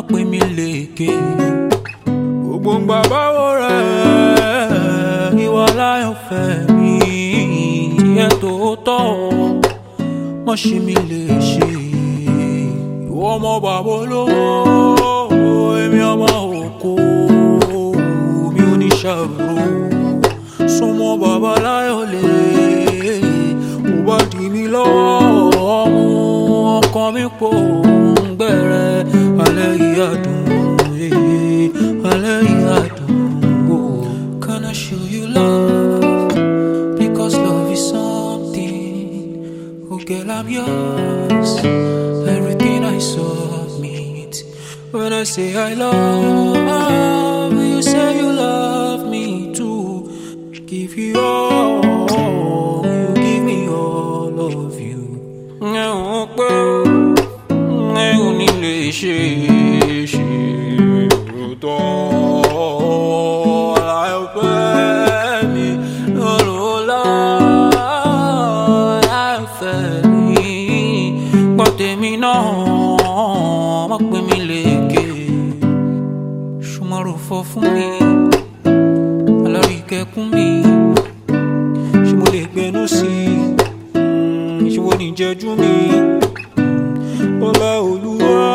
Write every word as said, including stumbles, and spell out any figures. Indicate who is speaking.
Speaker 1: pè mí lékè. Gbogbo ń gbà báwo rẹ̀ ìwà láyọ̀fẹ́ mi ìyẹn tòótọ́ má ṣe mí léṣe. Ìwọ ọmọ bàbá olówó èmi ọmọ òkú mi ò ní ṣàrò súnmọ́ bàbá láyọ̀lé mo bá dì mí lọ́wọ́ mú ọkàn mi pò ń gbẹ̀rẹ̀ alẹ́ ìyá dùn alẹ́ ìyá dùn. Can I show you love because love is something. Oh girl, I'm yours, everything I submit. When I say I love you, say you love me too. Give you all, you give me all of you. Ẹ pé ẹ ò ní lè ṣe ṣe tó láìpẹ́ mi lọ́lọ́lá láìpẹ́ mi gbọ́ tèmi náà má pè mí lékè ṣùgbọ́n rò fọ́ fún mi alárìíkẹ́kùn mi ṣé mo lè gbẹnu sí i ṣé wo ní jẹ́jú mi ọlá olúwa